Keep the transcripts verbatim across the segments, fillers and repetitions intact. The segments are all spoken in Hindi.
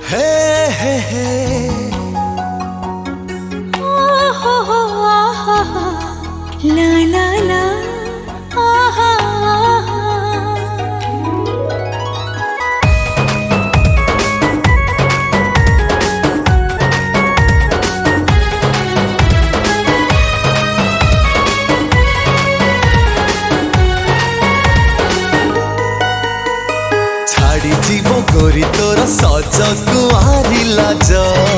हे हे हे ओ हो हो आहा ला ला ला आहा छाड़ी जीव गोरी तोर सज कुआरी लाज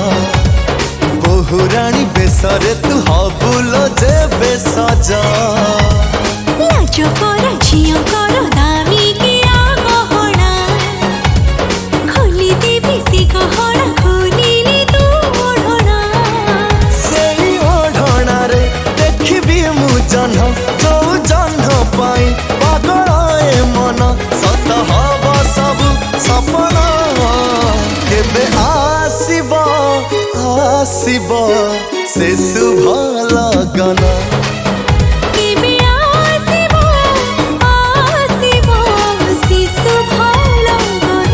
बहुराणी बेसरे तू हबुल जे बेसज लाज कर झियो कर दामी किया गहना खोली देवी से गहना खोलिली तू ओढ़ना सेई ओढ़ना रे देखिबी मु जन्ह जो जन्ह पाई पागल ए मन सत हब सब सपना केबे आसीब आसीब से शुभ लगन केबे आसीबो आसीबो से शुभ लगन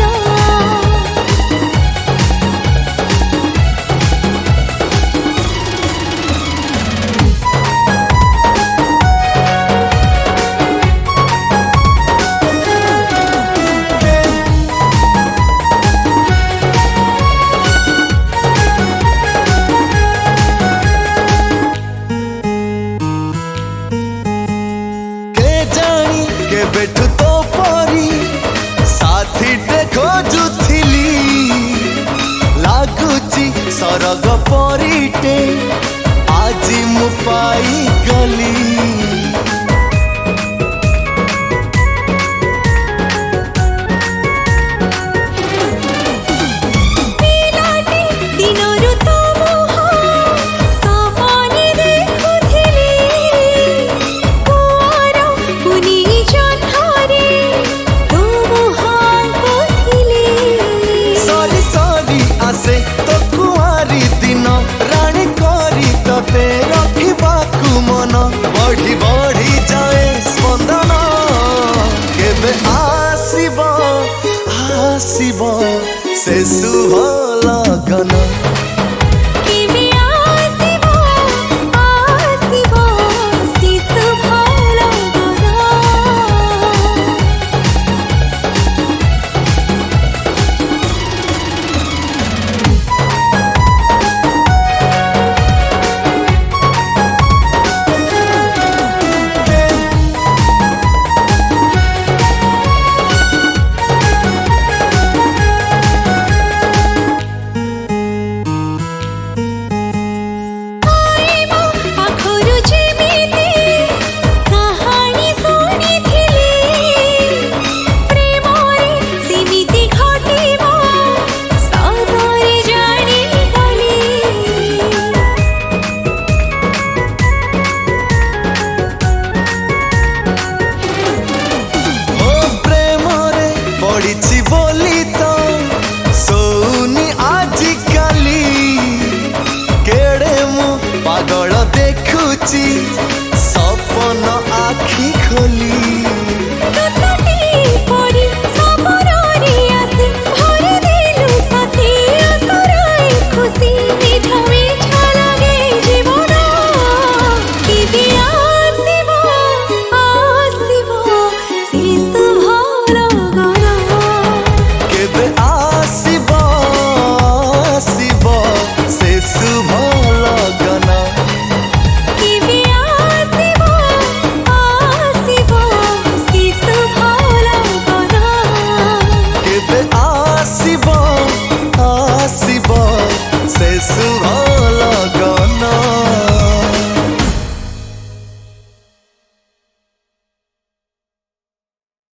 बेठु तो परी साथी देखो जुथिली लागुची सरग परीटे आज मु पाई गली तो कुआरी दिन रानी करी तते रखिबाकु मन बढ़ी बढ़ी जाए स्पंदन केबे आसीब आसीब से शुभ लगन।